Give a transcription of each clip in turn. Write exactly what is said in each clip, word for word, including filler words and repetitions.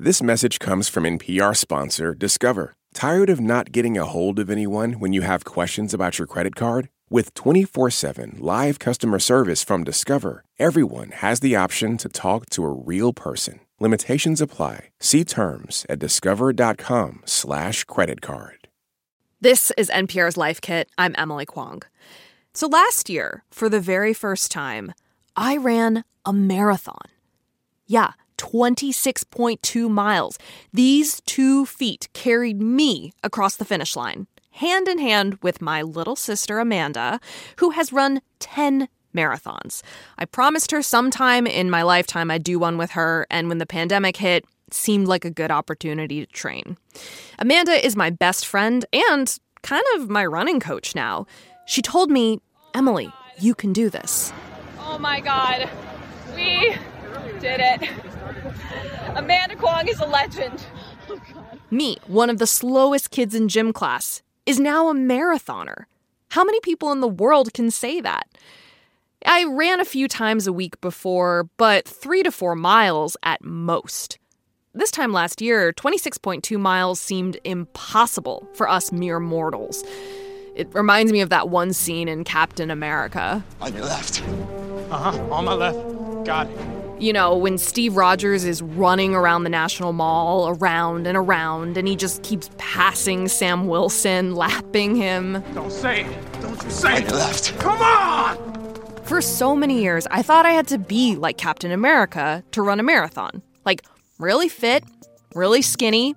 This message comes from N P R sponsor Discover. Tired of not getting a hold of anyone when you have questions about your credit card? With twenty-four seven live customer service from Discover, everyone has the option to talk to a real person. Limitations apply. See terms at discover.com slash credit card. This is N P R's Life Kit. I'm Emily Kwong. So last year, for the very first time, I ran a marathon. Yeah, twenty-six point two miles. These two feet carried me across the finish line, hand in hand with my little sister Amanda, who has run ten marathons. I promised her sometime in my lifetime I'd do one with her, and when the pandemic hit, it seemed like a good opportunity to train. Amanda is my best friend and kind of my running coach now. She told me, Emily, you can do this. Oh my God, we did it. Amanda Kwong is a legend. Oh God. Me, one of the slowest kids in gym class, is now a marathoner. How many people in the world can say that? I ran a few times a week before, but three to four miles at most. This time last year, twenty-six point two miles seemed impossible for us mere mortals. It reminds me of that one scene in Captain America. On your left. Uh-huh, on my left. Got it. You know, when Steve Rogers is running around the National Mall, around and around, and he just keeps passing Sam Wilson, lapping him. Don't say it. Don't you say it. On your left. Come on! For so many years, I thought I had to be like Captain America to run a marathon. Like, really fit, really skinny,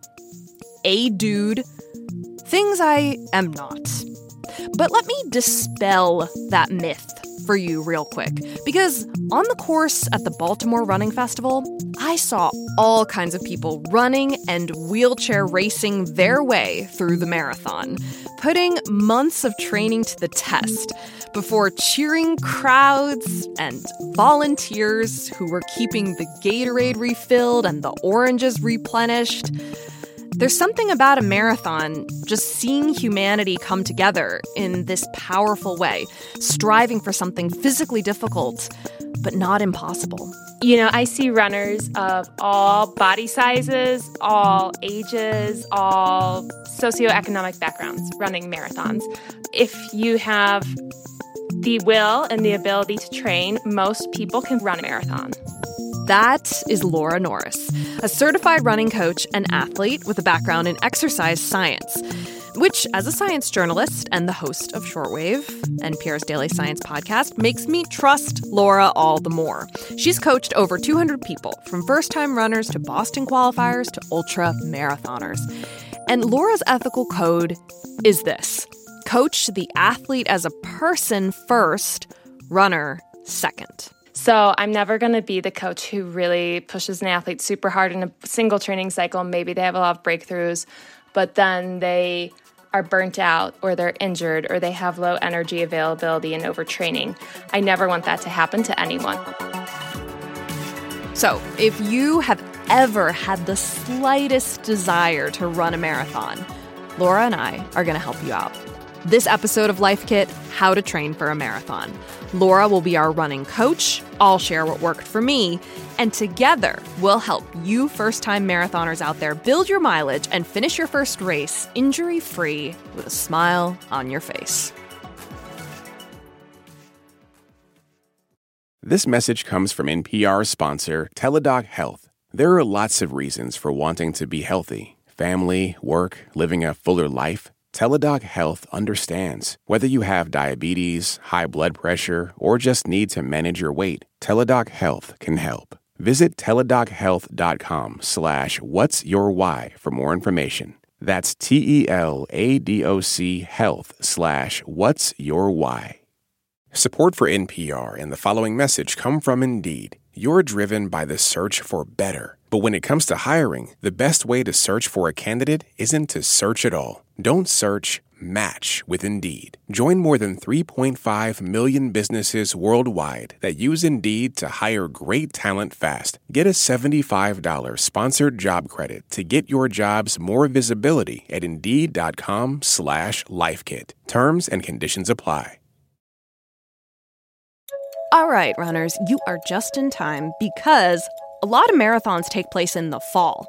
a dude. Things I am not. But let me dispel that myth for you real quick, because on the course at the Baltimore Running Festival, I saw all kinds of people running and wheelchair racing their way through the marathon, putting months of training to the test before cheering crowds and volunteers who were keeping the Gatorade refilled and the oranges replenished. There's something about a marathon, just seeing humanity come together in this powerful way, striving for something physically difficult, but not impossible. You know, I see runners of all body sizes, all ages, all socioeconomic backgrounds running marathons. If you have the will and the ability to train, most people can run a marathon. That is Laura Norris, a certified running coach and athlete with a background in exercise science, which, as a science journalist and the host of Shortwave, N P R's daily science podcast, makes me trust Laura all the more. She's coached over two hundred people, from first-time runners to Boston qualifiers to ultra marathoners. And Laura's ethical code is this: coach the athlete as a person first, runner second. So I'm never going to be the coach who really pushes an athlete super hard in a single training cycle. Maybe they have a lot of breakthroughs, but then they are burnt out or they're injured or they have low energy availability and overtraining. I never want that to happen to anyone. So if you have ever had the slightest desire to run a marathon, Laura and I are going to help you out. This episode of Life Kit, How to Train for a Marathon. Laura will be our running coach. I'll share what worked for me. And together, we'll help you first-time marathoners out there build your mileage and finish your first race injury-free with a smile on your face. This message comes from N P R sponsor Teladoc Health. There are lots of reasons for wanting to be healthy. Family, work, living a fuller life. Teladoc Health understands. Whether you have diabetes, high blood pressure, or just need to manage your weight, Teladoc Health can help. Visit teladochealth.com slash what's your why for more information. That's T-E-L-A-D-O-C health slash what's your why. Support for N P R and the following message come from Indeed. You're driven by the search for better. But when it comes to hiring, the best way to search for a candidate isn't to search at all. Don't search, match with Indeed. Join more than three point five million businesses worldwide that use Indeed to hire great talent fast. Get a seventy-five dollars sponsored job credit to get your jobs more visibility at Indeed.com slash LifeKit. Terms and conditions apply. All right, runners, you are just in time because a lot of marathons take place in the fall.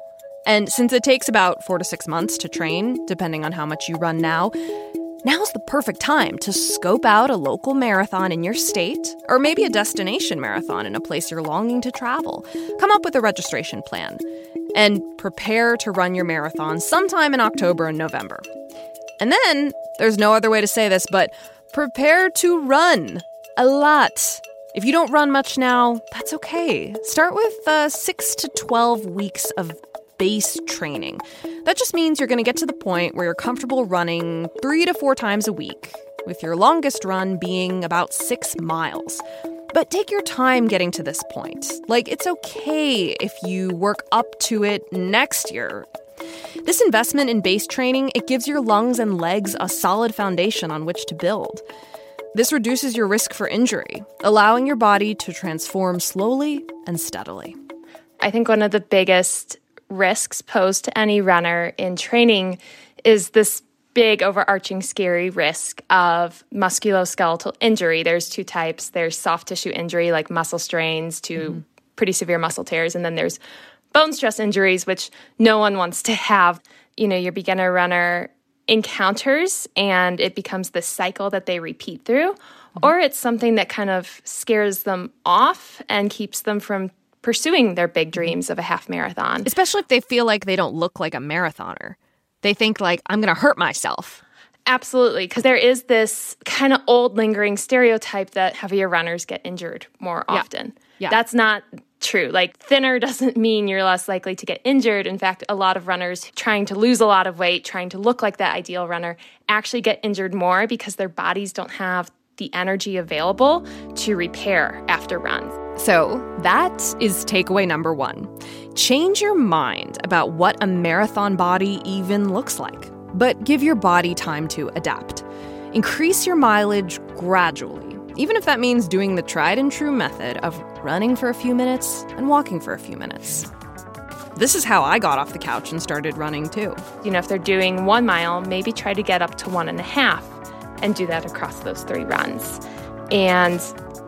And since it takes about four to six months to train, depending on how much you run now, now's the perfect time to scope out a local marathon in your state, or maybe a destination marathon in a place you're longing to travel. Come up with a registration plan and prepare to run your marathon sometime in October and November. And then, there's no other way to say this, but prepare to run a lot. If you don't run much now, that's okay. Start with uh, six to twelve weeks of base training. That just means you're going to get to the point where you're comfortable running three to four times a week, with your longest run being about six miles. But take your time getting to this point. Like, it's okay if you work up to it next year. This investment in base training, it gives your lungs and legs a solid foundation on which to build. This reduces your risk for injury, allowing your body to transform slowly and steadily. I think one of the biggest risks posed to any runner in training is this big, overarching, scary risk of musculoskeletal injury. There's two types. There's soft tissue injury, like muscle strains to mm-hmm. pretty severe muscle tears, and then there's bone stress injuries, which no one wants to have. You know, your beginner runner encounters, and it becomes this cycle that they repeat through, mm-hmm. or it's something that kind of scares them off and keeps them from pursuing their big dreams of a half marathon. Especially if they feel like they don't look like a marathoner. They think, like, I'm going to hurt myself. Absolutely, because there is this kind of old lingering stereotype that heavier runners get injured more often. Yeah. Yeah. That's not true. Like, thinner doesn't mean you're less likely to get injured. In fact, a lot of runners trying to lose a lot of weight, trying to look like that ideal runner, actually get injured more because their bodies don't have the energy available to repair after runs. So that is takeaway number one. Change your mind about what a marathon body even looks like, but give your body time to adapt. Increase your mileage gradually, even if that means doing the tried and true method of running for a few minutes and walking for a few minutes. This is how I got off the couch and started running too. You know, if they're doing one mile, maybe try to get up to one and a half and do that across those three runs. And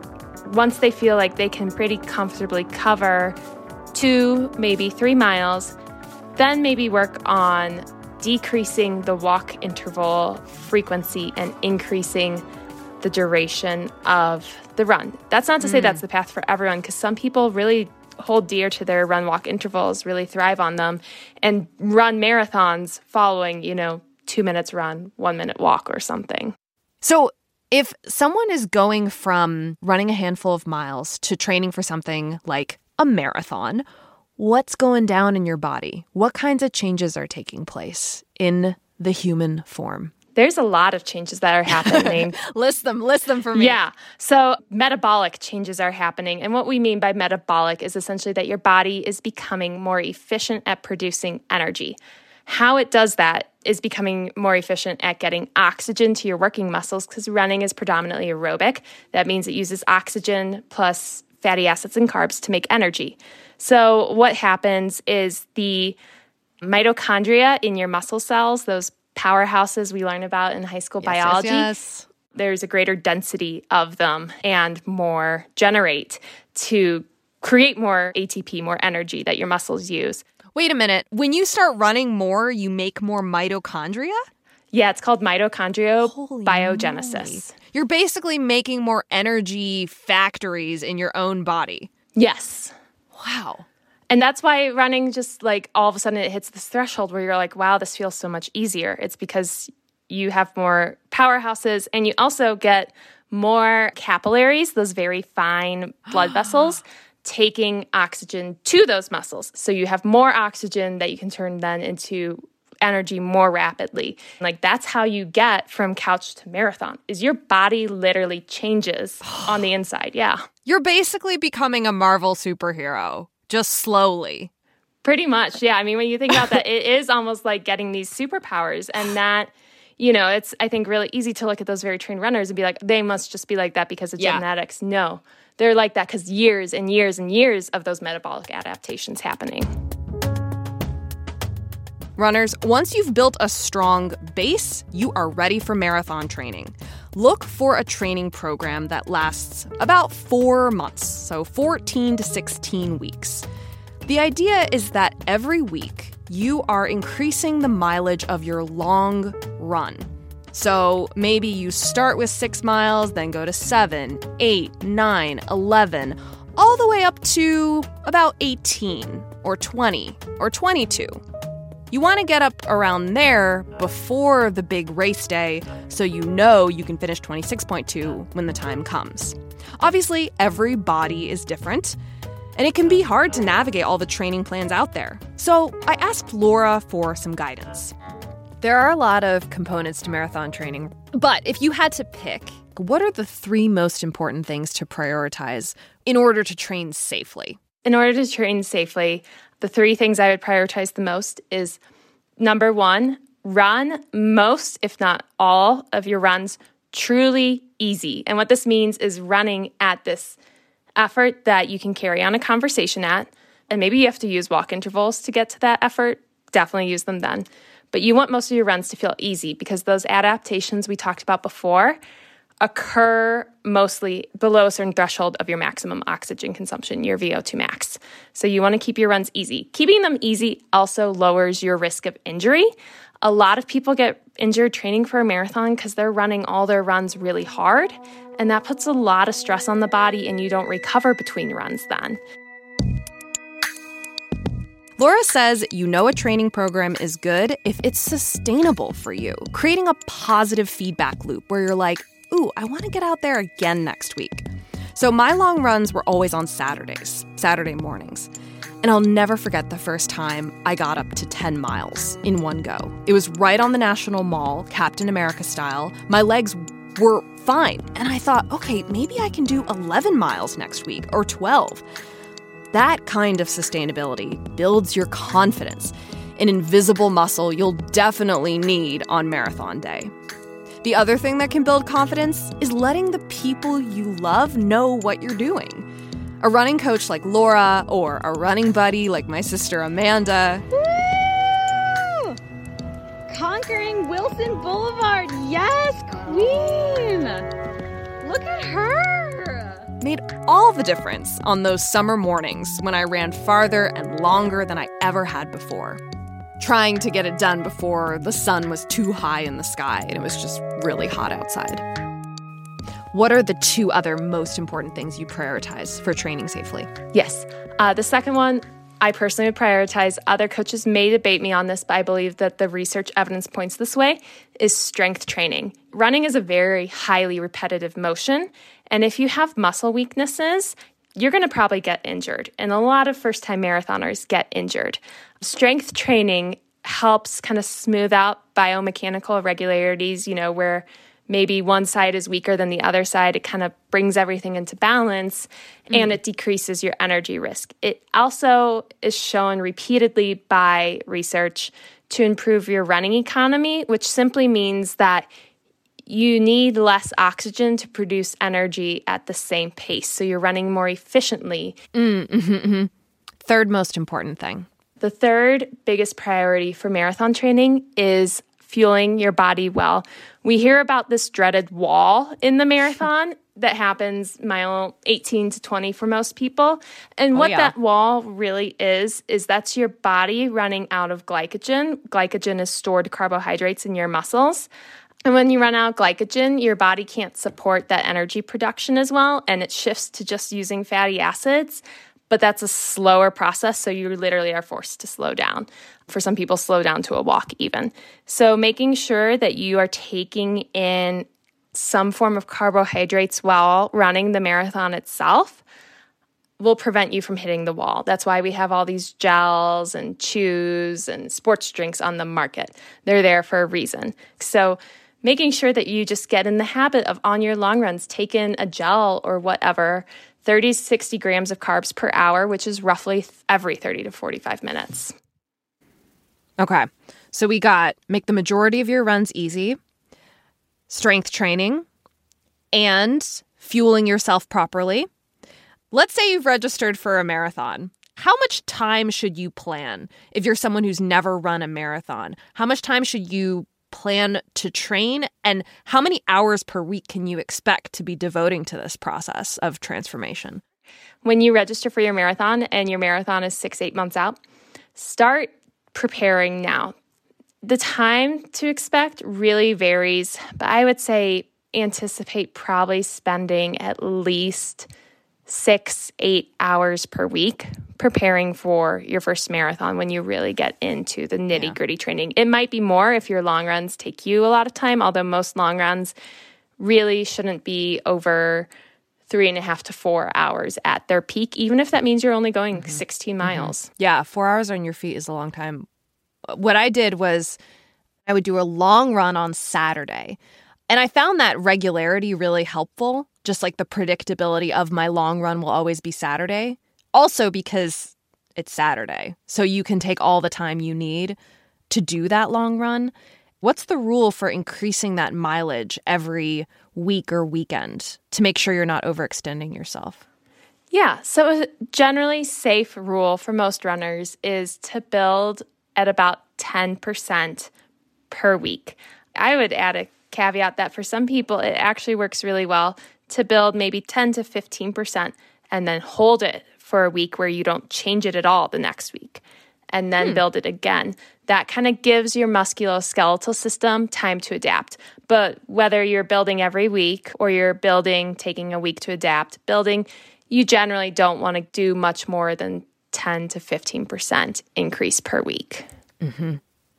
once they feel like they can pretty comfortably cover two, maybe three miles, then maybe work on decreasing the walk interval frequency and increasing the duration of the run. That's not to say mm. that's the path for everyone, because some people really hold dear to their run-walk intervals, really thrive on them, and run marathons following, you know, two minutes run, one minute walk or something. So if someone is going from running a handful of miles to training for something like a marathon, what's going down in your body? What kinds of changes are taking place in the human form? There's a lot of changes that are happening. list them, list them for me. Yeah. So metabolic changes are happening. And what we mean by metabolic is essentially that your body is becoming more efficient at producing energy. How it does that is becoming more efficient at getting oxygen to your working muscles, because running is predominantly aerobic. That means it uses oxygen plus fatty acids and carbs to make energy. So what happens is the mitochondria in your muscle cells, those powerhouses we learn about in high school yes, biology, yes, yes. there's a greater density of them and more generate to create more A T P, more energy that your muscles use. Wait a minute. When you start running more, you make more mitochondria? Yeah, it's called mitochondriobiogenesis. You're basically making more energy factories in your own body. Yes. Wow. And that's why running just like all of a sudden it hits this threshold where you're like, wow, this feels so much easier. It's because you have more powerhouses and you also get more capillaries, those very fine blood vessels, taking oxygen to those muscles. So you have more oxygen that you can turn then into energy more rapidly. Like that's how you get from couch to marathon, is your body literally changes on the inside. Yeah. You're basically becoming a Marvel superhero, just slowly. Pretty much. Yeah. I mean, when you think about that, it is almost like getting these superpowers, and that, you know, it's, I think, really easy to look at those very trained runners and be like, they must just be like that because of yeah. genetics. No. They're like that because years and years and years of those metabolic adaptations happening. Runners, once you've built a strong base, you are ready for marathon training. Look for a training program that lasts about four months, so fourteen to sixteen weeks. The idea is that every week, you are increasing the mileage of your long run. So maybe you start with six miles, then go to seven, eight, nine, eleven, all the way up to about eighteen or twenty or twenty-two. You want to get up around there before the big race day so you know you can finish twenty-six point two when the time comes. Obviously, every body is different, and it can be hard to navigate all the training plans out there. So I asked Laura for some guidance. There are a lot of components to marathon training, but if you had to pick, what are the three most important things to prioritize in order to train safely? In order to train safely, the three things I would prioritize the most is, number one, run most, if not all, of your runs truly easy. And what this means is running at this effort that you can carry on a conversation at. And maybe you have to use walk intervals to get to that effort. Definitely use them then. But you want most of your runs to feel easy because those adaptations we talked about before occur mostly below a certain threshold of your maximum oxygen consumption, your V O two max. So you want to keep your runs easy. Keeping them easy also lowers your risk of injury. A lot of people get injured training for a marathon because they're running all their runs really hard, and that puts a lot of stress on the body, and you don't recover between runs then. Laura says you know a training program is good if it's sustainable for you, creating a positive feedback loop where you're like, ooh, I want to get out there again next week. So my long runs were always on Saturdays, Saturday mornings. And I'll never forget the first time I got up to ten miles in one go. It was right on the National Mall, Captain America style. My legs were fine. And I thought, okay, maybe I can do eleven miles next week or twelve. That kind of sustainability builds your confidence, an invisible muscle you'll definitely need on marathon day. The other thing that can build confidence is letting the people you love know what you're doing. A running coach like Laura or a running buddy like my sister Amanda. Woo! Conquering Wilson Boulevard. Yes, queen! Look at her! Made all the difference on those summer mornings when I ran farther and longer than I ever had before. Trying to get it done before the sun was too high in the sky and it was just really hot outside. What are the two other most important things you prioritize for training safely? Yes. Uh, the second one, I personally would prioritize. Other coaches may debate me on this, but I believe that the research evidence points this way, is strength training. Running is a very highly repetitive motion, and if you have muscle weaknesses, you're going to probably get injured. And a lot of first-time marathoners get injured. Strength training helps kind of smooth out biomechanical irregularities, you know, where maybe one side is weaker than the other side. It kind of brings everything into balance, mm. and it decreases your energy risk. It also is shown repeatedly by research to improve your running economy, which simply means that you need less oxygen to produce energy at the same pace. So you're running more efficiently. Mm, mm-hmm, mm-hmm. Third most important thing. The third biggest priority for marathon training is fueling your body well. We hear about this dreaded wall in the marathon that happens mile eighteen to twenty for most people. And oh, what yeah. that wall really is, is that's your body running out of glycogen. Glycogen is stored carbohydrates in your muscles. And when you run out of glycogen, your body can't support that energy production as well, and it shifts to just using fatty acids. But that's a slower process, so you literally are forced to slow down. For some people, slow down to a walk even. So making sure that you are taking in some form of carbohydrates while running the marathon itself will prevent you from hitting the wall. That's why we have all these gels and chews and sports drinks on the market. They're there for a reason. So making sure that you just get in the habit of, on your long runs, take in a gel or whatever, thirty to sixty grams of carbs per hour, which is roughly every thirty to forty-five minutes. Okay, so we got make the majority of your runs easy, strength training, and fueling yourself properly. Let's say you've registered for a marathon. How much time should you plan if you're someone who's never run a marathon? How much time should you plan to train, and how many hours per week can you expect to be devoting to this process of transformation? When you register for your marathon and your marathon is six, eight months out, start preparing now. The time to expect really varies, but I would say anticipate probably spending at least six, eight hours per week preparing for your first marathon when you really get into the nitty-gritty yeah. training. It might be more if your long runs take you a lot of time, although most long runs really shouldn't be over three and a half to four hours at their peak, even if that means you're only going mm-hmm. sixteen miles. Mm-hmm. Yeah, four hours on your feet is a long time. What I did was I would do a long run on Saturday. And I found that regularity really helpful, just like the predictability of my long run will always be Saturday. Also because it's Saturday, so you can take all the time you need to do that long run. What's the rule for increasing that mileage every week or weekend to make sure you're not overextending yourself? Yeah, so a generally safe rule for most runners is to build at about ten percent per week. I would add a caveat that for some people, it actually works really well to build maybe ten to fifteen percent and then hold it for a week where you don't change it at all the next week and then hmm. build it again. That kind of gives your musculoskeletal system time to adapt. But whether you're building every week or you're building, taking a week to adapt, building, you generally don't want to do much more than ten to fifteen percent increase per week. Mm-hmm.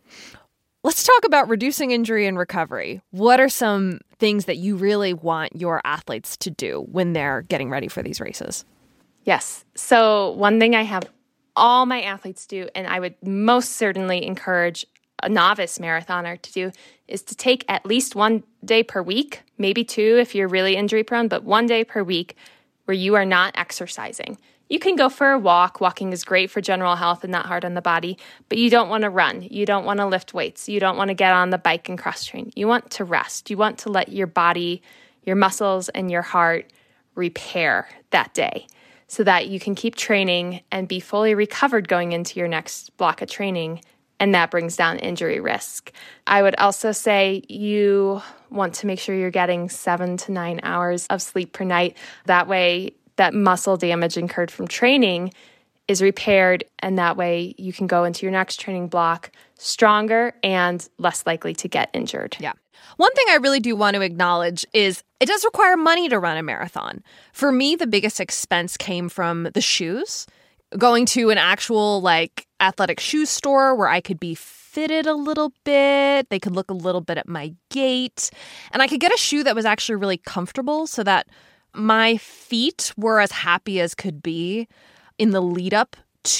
Let's talk about reducing injury and recovery. What are some things that you really want your athletes to do when they're getting ready for these races? Yes. So one thing I have all my athletes do, and I would most certainly encourage a novice marathoner to do, is to take at least one day per week, maybe two if you're really injury prone, but one day per week where you are not exercising. You can go for a walk. Walking is great for general health and not hard on the body, but you don't want to run. You don't want to lift weights. You don't want to get on the bike and cross train. You want to rest. You want to let your body, your muscles, and your heart repair that day so that you can keep training and be fully recovered going into your next block of training, and that brings down injury risk. I would also say you want to make sure you're getting seven to nine hours of sleep per night. That way, that muscle damage incurred from training is repaired, and that way you can go into your next training block stronger and less likely to get injured. Yeah. One thing I really do want to acknowledge is it does require money to run a marathon. For me, the biggest expense came from the shoes. Going to an actual like athletic shoe store where I could be fitted a little bit. They could look a little bit at my gait. And I could get a shoe that was actually really comfortable so that my feet were as happy as could be in the lead up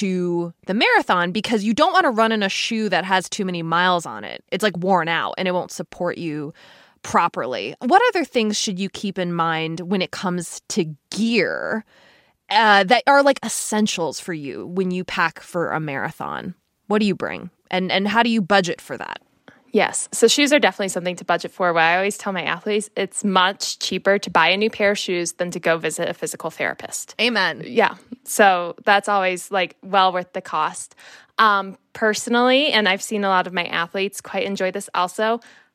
to the marathon, because you don't want to run in a shoe that has too many miles on it. It's like worn out and it won't support you properly. What other things should you keep in mind when it comes to gear uh, that are like essentials for you when you pack for a marathon? What do you bring? And and how do you budget for that? Yes. So shoes are definitely something to budget for. What I always tell my athletes, it's much cheaper to buy a new pair of shoes than to go visit a physical therapist. Amen. Yeah. So that's always like well worth the cost. Um, personally, and I've seen a lot of my athletes quite enjoy this also,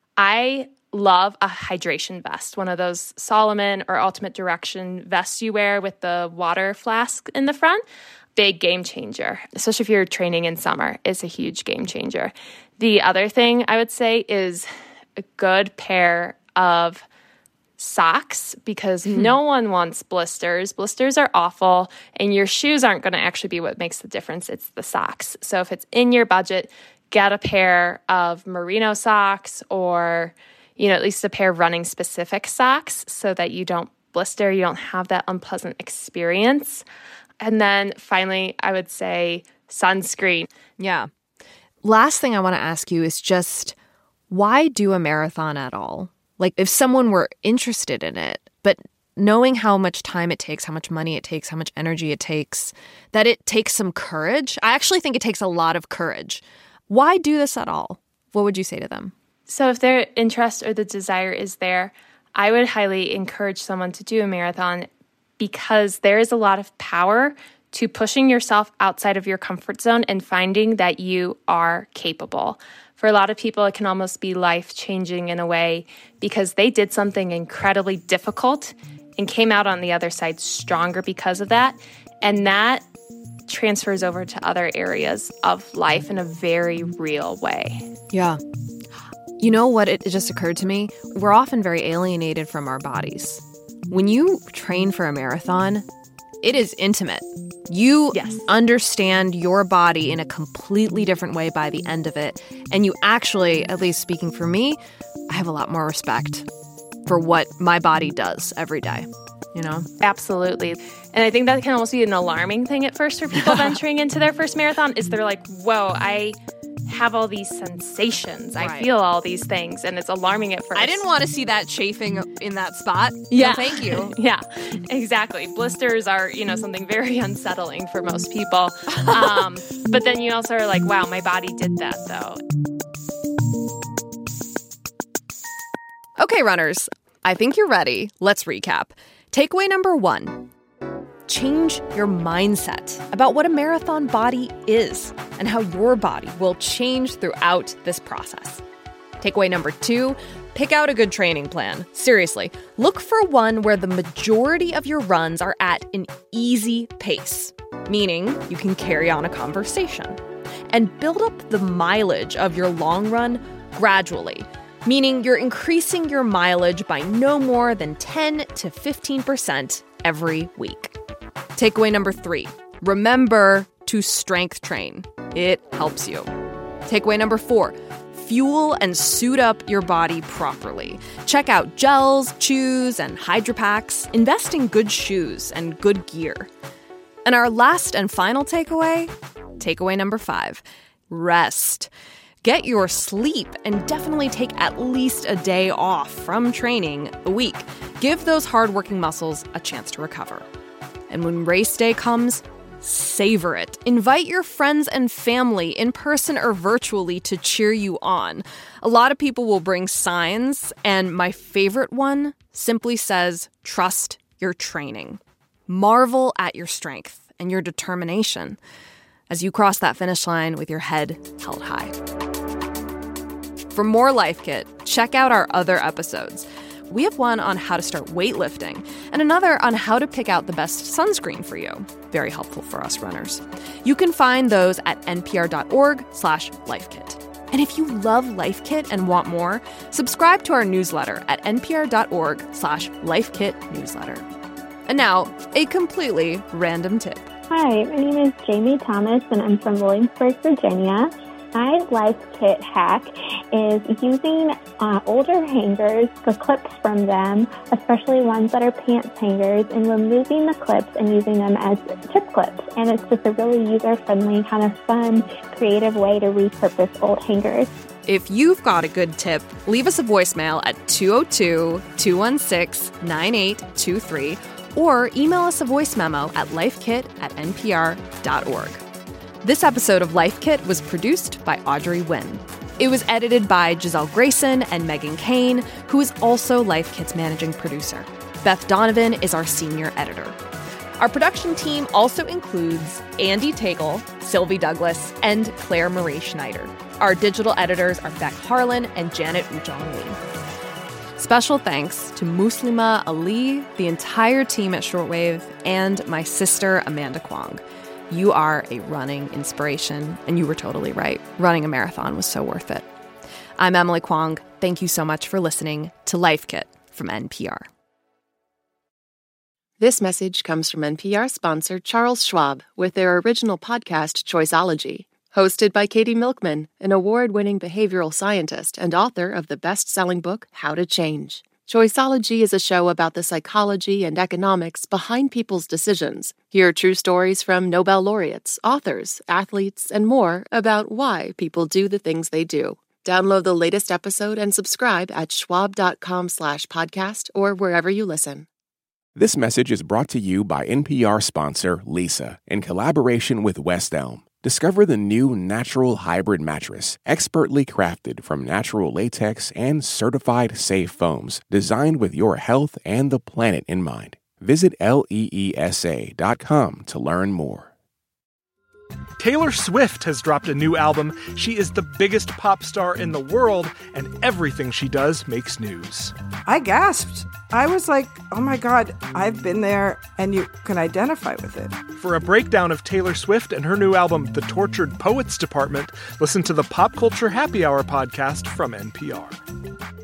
I love a hydration vest, one of those Solomon or Ultimate Direction vests you wear with the water flask in the front. Big game changer, especially if you're training in summer. It's a huge game changer. The other thing I would say is a good pair of socks, because hmm. no one wants blisters. Blisters are awful, and your shoes aren't going to actually be what makes the difference. It's the socks. So if it's in your budget, get a pair of merino socks, or, you know, at least a pair of running specific socks so that you don't blister, you don't have that unpleasant experience. And then finally, I would say sunscreen. Yeah. Last thing I want to ask you is just, why do a marathon at all? Like, if someone were interested in it, but knowing how much time it takes, how much money it takes, how much energy it takes, that it takes some courage. I actually think it takes a lot of courage. Why do this at all? What would you say to them? So if their interest or the desire is there, I would highly encourage someone to do a marathon, because there is a lot of power to pushing yourself outside of your comfort zone and finding that you are capable. For a lot of people, it can almost be life-changing in a way, because they did something incredibly difficult and came out on the other side stronger because of that. And that transfers over to other areas of life in a very real way. Yeah. You know what? It, it just occurred to me. We're often very alienated from our bodies. When you train for a marathon, it is intimate. You yes. understand your body in a completely different way by the end of it. And you actually, at least speaking for me, I have a lot more respect for what my body does every day, you know? Absolutely. And I think that can almost be an alarming thing at first for people venturing into their first marathon is they're like, whoa, I have all these sensations. Right. I feel all these things. And it's alarming at first. I didn't want to see that chafing in that spot. Yeah. No, thank you. Yeah, exactly. Blisters are, you know, something very unsettling for most people. Um, but then you also are like, wow, my body did that, though. Okay, runners, I think you're ready. Let's recap. Takeaway number one, change your mindset about what a marathon body is and how your body will change throughout this process. Takeaway number two, pick out a good training plan. Seriously, look for one where the majority of your runs are at an easy pace, meaning you can carry on a conversation. And build up the mileage of your long run gradually, meaning you're increasing your mileage by no more than ten to fifteen percent every week. Takeaway number three, remember to strength train. It helps you. Takeaway number four, fuel and suit up your body properly. Check out gels, chews, and hydro packs. Invest in good shoes and good gear. And our last and final takeaway, takeaway number five, rest. Get your sleep and definitely take at least a day off from training a week. Give those hardworking muscles a chance to recover. And when race day comes, savor it. Invite your friends and family in person or virtually to cheer you on. A lot of people will bring signs, and my favorite one simply says, trust your training. Marvel at your strength and your determination as you cross that finish line with your head held high. For more Life Kit, check out our other episodes. We have one on how to start weightlifting and another on how to pick out the best sunscreen for you. Very helpful for us runners. You can find those at npr.org slash lifekit. And if you love Life Kit and want more, subscribe to our newsletter at npr.org slash lifekit newsletter. And now, a completely random tip. Hi, my name is Jamie Thomas, and I'm from Williamsburg, Virginia. My Life Kit hack is using uh, older hangers, the clips from them, especially ones that are pants hangers, and removing the clips and using them as tip clips. And it's just a really user-friendly, kind of fun, creative way to repurpose old hangers. If you've got a good tip, leave us a voicemail at two oh two, two one six, nine eight two three or email us a voice memo at lifekit at npr dot org. This episode of Life Kit was produced by Audrey Wynn. It was edited by Giselle Grayson and Megan Kane, who is also Life Kit's managing producer. Beth Donovan is our senior editor. Our production team also includes Andy Tagle, Sylvie Douglas, and Claire Marie Schneider. Our digital editors are Beck Harlan and Janet Ujong Lee. Special thanks to Muslima Ali, the entire team at Shortwave, and my sister Amanda Kwong. You are a running inspiration, and you were totally right. Running a marathon was so worth it. I'm Emily Kwong. Thank you so much for listening to Life Kit from N P R. This message comes from N P R sponsor Charles Schwab with their original podcast, Choiceology, hosted by Katie Milkman, an award-winning behavioral scientist and author of the best-selling book, How to Change. Choiceology is a show about the psychology and economics behind people's decisions. Hear true stories from Nobel laureates, authors, athletes, and more about why people do the things they do. Download the latest episode and subscribe at schwab.com slash podcast or wherever you listen. This message is brought to you by N P R sponsor Leesa in collaboration with West Elm. Discover the new Natural Hybrid mattress, expertly crafted from natural latex and certified safe foams, designed with your health and the planet in mind. Visit leesa dot com to learn more. Taylor Swift has dropped a new album. She is the biggest pop star in the world, and everything she does makes news. I gasped. I was like, oh my God, I've been there, and you can identify with it. For a breakdown of Taylor Swift and her new album, The Tortured Poets Department, listen to the Pop Culture Happy Hour podcast from N P R.